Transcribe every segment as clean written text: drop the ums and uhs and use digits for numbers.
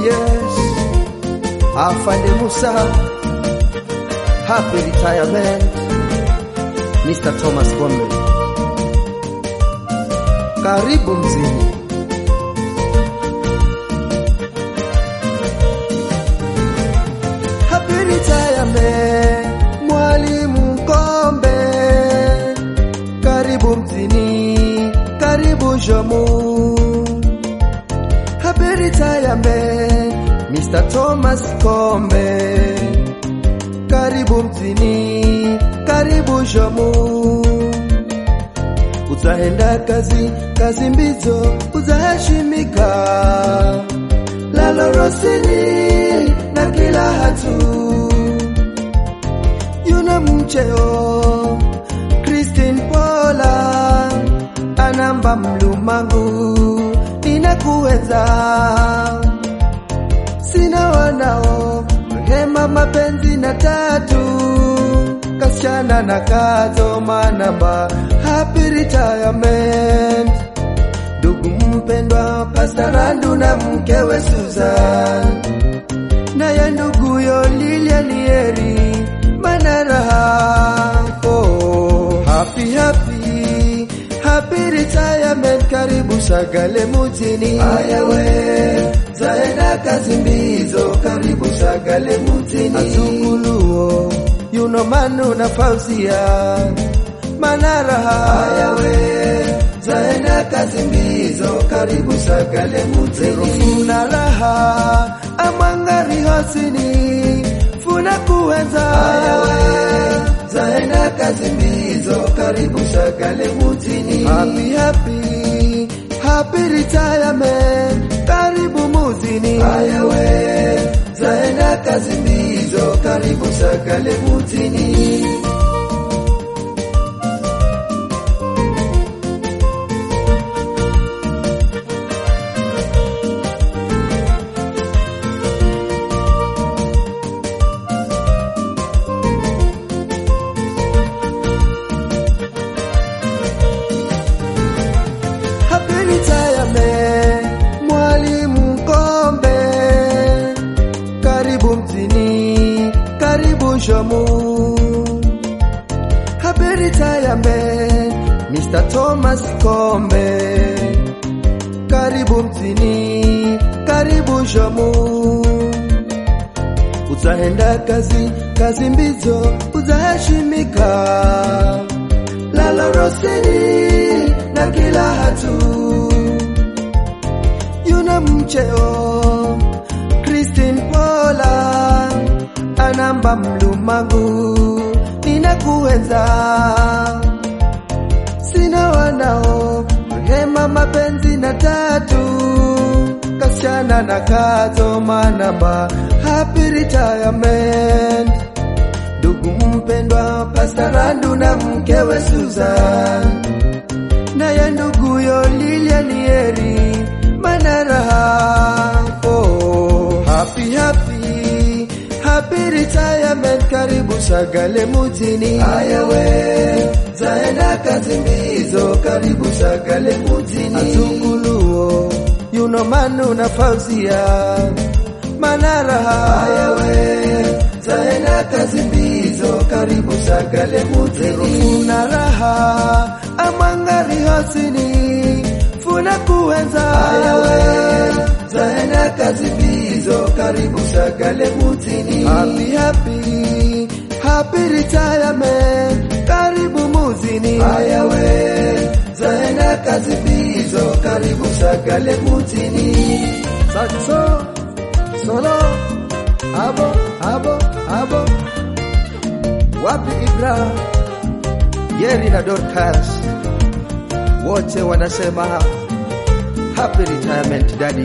yes. Afande Musa, happy retirement. Mr. Thomas Kombe, karibu mzini. Happy retirement, Mwalimu Kombe, karibu mzini, karibu Jomu. Happy retirement, Mr. Thomas Kombe, karibu mzini, karibu Jomu. Utaenda kazi mbizo, uzaheshimika, lalo rosini na kila hatu. Yuna mcheo, Christine Paula, anamba mlumangu, ninakuweza. Sina wanao, rehema mapenzi na tatu, kasichana na kazo manamba. Happy retirement, ndugu mpendwa Pastor Randu na mkewe Susan, naye ndugu yo Lilian Yeri Manaraha. Oh, happy retirement, karibu Sagale mutini. Ayawe zaenda kazi mbizo, karibu Sagale mutini. Azunguluo yuno Manu na Fauzia Manaraha. Ayawe zaenda kazi mbizo, karibu Sagale mutini. Funa raha amangari hosini, funa kuweza. Ayawe zaenda kazi mbizo, karibu Sagale mutini. Happy retirement, karibu muzini. Ayawe zaenda kazi mbizo, karibu Sagale mutini. Mwalimu Kombe, karibu mzini, karibu Jomu. Happy retirement, Mr. Thomas Kombe, karibu mzini, karibu Jomu. Utaenda kazi mbizo, uzaheshimika, lalo rosini na kila hatu. Yuna mcheo, Christine Paula, anamba mlumangu, ninakuweza. Sina wanao, rehema mapenzi na tatu, kasichana na kazo manamba. Happy retirement, ndugu mpendwa Pastor Randu na mkewe Susan, naye ndugu yo Lilian Yeri Manaraha. Oh, happy retirement, karibu Sagale mutini. Ayawe zaenda kazi mbizo, karibu Sagale mutini. Azunguluo yuno Manu na Fauzia Manaraha. Ayawe zaenda kazi mbizo, karibu Sagale mutini. Funa raha amangari hosini, funa kuweza. Ayawe zaenda kazi mbizo, karibu Sagale mutini. Happy retirement, karibu muzini. Ayawe zaenda kazi mbizo, karibu Sagale mutini. Saxo solo abo wapi Ibra Yeri na Dorcas, wote wanasema happy retirement daddy.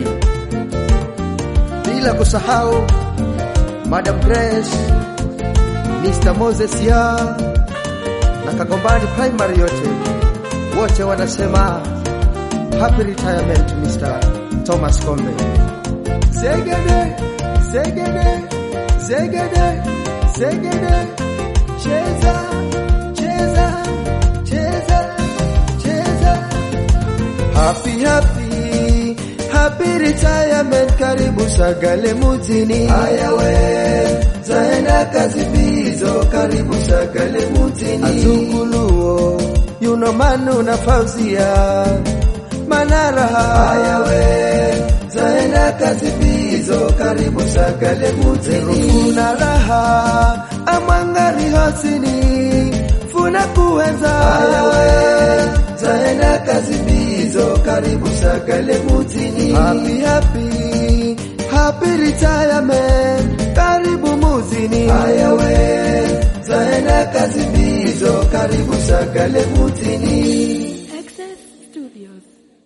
Bila kusahau Madam Grace, Mr. Moses ya na Kagombani Primary, yote wote wanasema happy retirement Mr. Thomas Kombe. Zegede cheza happy retirement, karibu sagale mutini. Ayawe, zaenda kazi bizo, karibu sagale mutini. Azunguluo, yuno manu na Fauzia, Manaraha. Ayawe, zaenda kazi bizo, karibu sagale mutini. Funa raha, amangari hosini, funa kuweza. Ayawe, zaenda kazi bizo, karibu sagale mutini. Happy retirement, karibu mutini. Ayawe, zaenda kazi bizo, karibu sagale mutini.